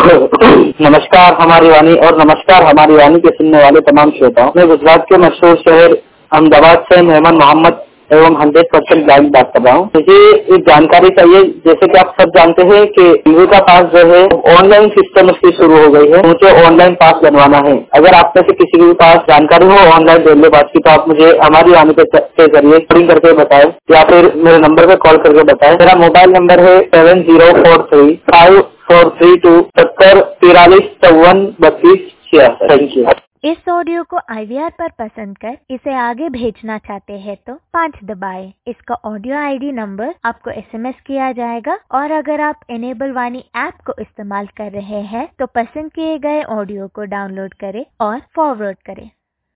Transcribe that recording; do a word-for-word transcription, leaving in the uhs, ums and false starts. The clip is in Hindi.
नमस्कार हमारी वाणी और नमस्कार हमारी वाणी के सुनने वाले तमाम श्रोताओं। मैं गुजरात के मशहूर शहर अहमदाबाद से मेहमान मोहम्मद एवं हंड्रेड परसेंट लाइव बात कर रहा हूँ। मुझे एक जानकारी चाहिए। जैसे कि आप सब जानते हैं कि रेलवे का पास जो है ऑनलाइन सिस्टम उसकी शुरू हो गई है। मुझे ऑनलाइन पास बनवाना है। अगर आप में से किसी के पास जानकारी हो ऑनलाइन रेलवे पास की तो आप मुझे हमारी वाणी के जरिए कॉलिंग करके बताएं या फिर मेरे नंबर पे कॉल करके बताएं। मेरा मोबाइल नंबर है seven zero four three five four three two सत्तर तिरालीस चौवन बत्तीस छियासठ। Thank you. इस ऑडियो को आई वी आर पर पसंद कर इसे आगे भेजना चाहते हैं तो पाँच दबाएं। इसका ऑडियो आई डी नंबर आपको एस एम एस किया जाएगा और अगर आप इनेबल वाणी ऐप को इस्तेमाल कर रहे हैं तो पसंद किए गए ऑडियो को डाउनलोड करें और फॉरवर्ड करें।